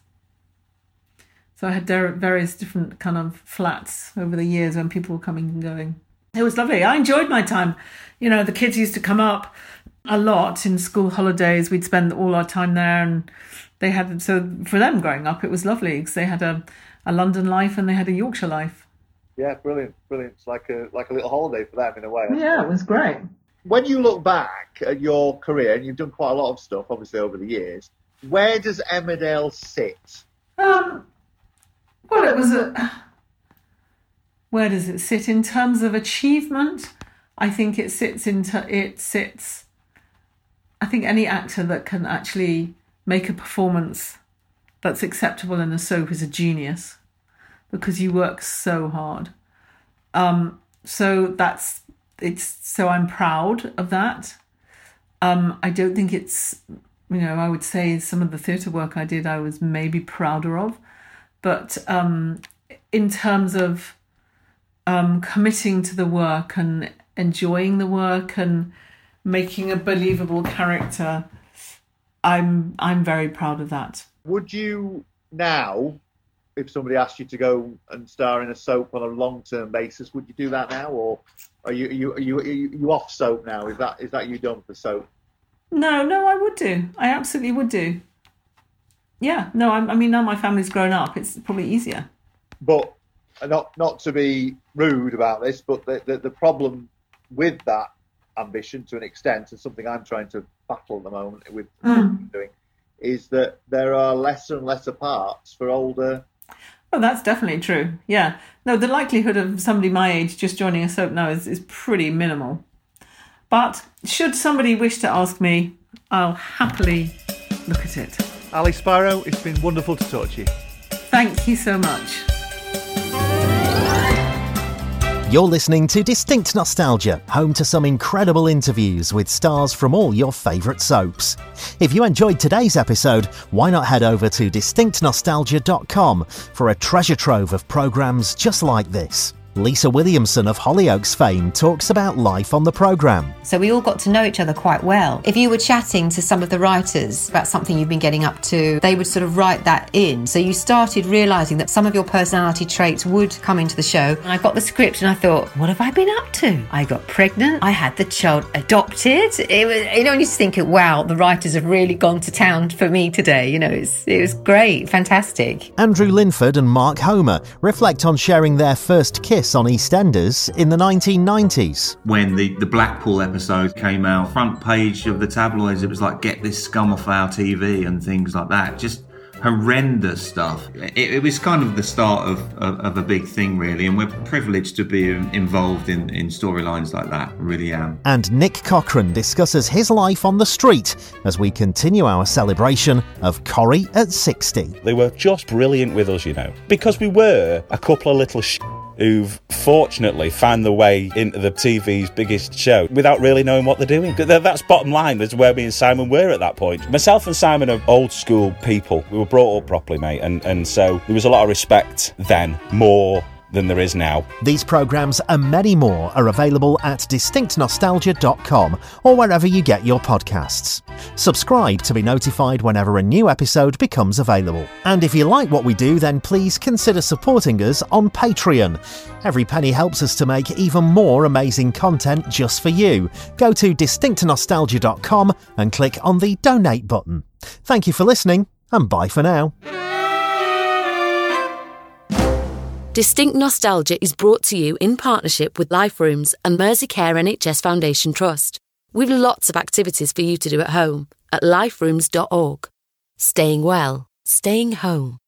So I had various different kind of flats over the years when people were coming and going. It was lovely. I enjoyed my time. You know, the kids used to come up a lot in school holidays. We'd spend all our time there, and they had, so for them growing up, it was lovely because they had a, a London life and they had a Yorkshire life. Yeah, brilliant, brilliant. It's like a like a little holiday for them in a way. Yeah, it was great. When you look back at your career, and you've done quite a lot of stuff, obviously, over the years, where does Emmerdale sit? Um... Well, it was a... Where does it sit in terms of achievement? I think it sits into it sits. I think any actor that can actually make a performance that's acceptable in a soap is a genius, because you work so hard. Um, so that's it's. So I'm proud of that. Um, I don't think it's. You know, I would say some of the theatre work I did, I was maybe prouder of. But um, in terms of um, committing to the work and enjoying the work and making a believable character, I'm I'm very proud of that. Would you now, if somebody asked you to go and star in a soap on a long-term basis, would you do that now, or are you are you are you, are you off soap now? Is that is that you done for soap? No, no, I would do. I absolutely would do. Yeah, no, I, I mean, now my family's grown up, it's probably easier. But not not to be rude about this, but the, the, the problem with that ambition to an extent, and something I'm trying to battle at the moment with Mm. doing, is that there are lesser and lesser parts for older. Oh, that's definitely true. Yeah. No, the likelihood of somebody my age just joining a soap now is, is pretty minimal. But should somebody wish to ask me, I'll happily look at it. Ali Sparrow, it's been wonderful to talk to you. Thank you so much. You're listening to Distinct Nostalgia, home to some incredible interviews with stars from all your favourite soaps. If you enjoyed today's episode, why not head over to distinct nostalgia dot com for a treasure trove of programmes just like this. Lisa Williamson of Hollyoaks fame talks about life on the programme. So we all got to know each other quite well. If you were chatting to some of the writers about something you've been getting up to, they would sort of write that in. So you started realising that some of your personality traits would come into the show. And I got the script and I thought, what have I been up to? I got pregnant. I had the child adopted. It was, you know, and you just think, wow, the writers have really gone to town for me today. You know, it's, it was great, fantastic. Andrew Linford and Mark Homer reflect on sharing their first kiss on EastEnders in the nineteen nineties. When the, the Blackpool episode came out, front page of the tabloids, it was like, get this scum off our T V and things like that. Just horrendous stuff. It, it was kind of the start of, of, of a big thing, really, and we're privileged to be involved in, in storylines like that, really am. And Nick Cochran discusses his life on the street as we continue our celebration of Corrie at sixty. They were just brilliant with us, you know, because we were a couple of little sh- who've fortunately found their way into the T V's biggest show without really knowing what they're doing. That's bottom line, is where me and Simon were at that point. Myself and Simon are old school people. We were brought up properly, mate, and, and so there was a lot of respect then, more than there is now. These programmes and many more are available at distinct nostalgia dot com or wherever you get your podcasts. Subscribe to be notified whenever a new episode becomes available. And if you like what we do, then please consider supporting us on Patreon. Every penny helps us to make even more amazing content just for you. Go to distinct nostalgia dot com and click on the donate button. Thank you for listening, and bye for now. Distinct Nostalgia is brought to you in partnership with Life Rooms and Merseycare N H S Foundation Trust. We've lots of activities for you to do at home at life rooms dot org. Staying well, staying home.